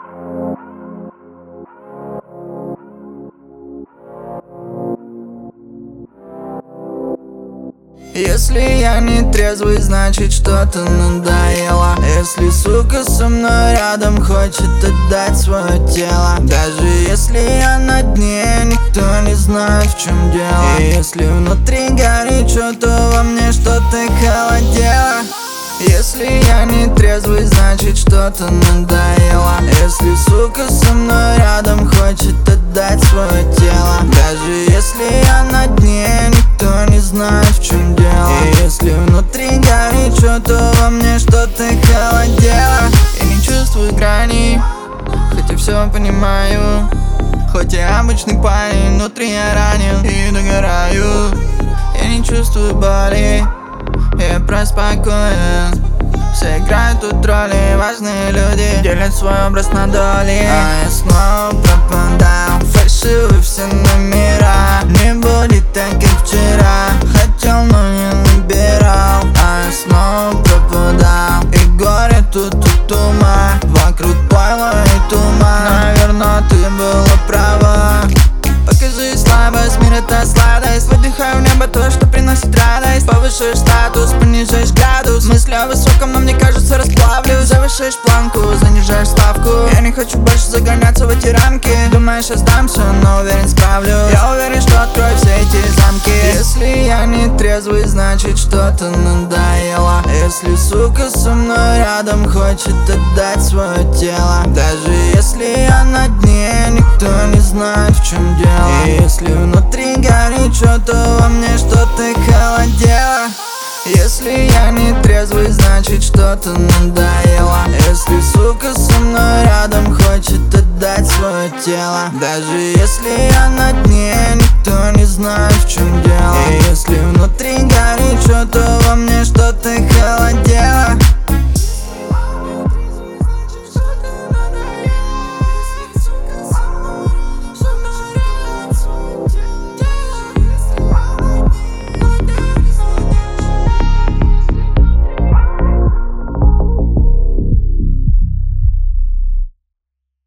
Если я не трезвый, значит что-то надоело. Если сука со мной рядом хочет отдать свое тело, даже если я на дне, никто не знает, в чем дело. И если внутри горячо, то во мне что-то холодело. Если я не трезвый, значит что-то надоело. Если сука со мной рядом хочет отдать свое тело, даже если я на дне, никто не знает, в чем дело. И если внутри горячо, то во мне что-то холодело. Я не чувствую грани, хотя все понимаю. Хоть я обычный парень, внутри я ранен и догораю. Я не чувствую боли, я просто спокоен. Все играют тут роли, важные люди делят свой образ на доли. А я снова пропадал, фальшивы все номера. Не будет так, как вчера, хотел, но не набирал. А я снова пропадал, и горе тут от ума. Вокруг пойло и туман, наверное, ты была права. Покажи слабость, мир это сладость. Выдыхаю в небо то, что приносит радость. Повышаешь статус, понижаешь градус. Мысли о высоком, но мне кажется, расплавлюсь. Завышаешь планку, занижаешь ставку. Я не хочу больше загоняться в эти рамки. Думаешь, я сдамся, но уверен, справлюсь. Я уверен, что открою все эти замки. Если я не трезвый, значит что-то надоело. Если сука со мной рядом хочет отдать свое тело, даже если я на дне, никто не знает, в чем дело. И если внутри горячо, то во мне что-то холодело. Если я не трезвый, значит что-то надоело. Если сука со мной рядом хочет отдать свое тело, даже если я на дне, никто не знает, в чем дело.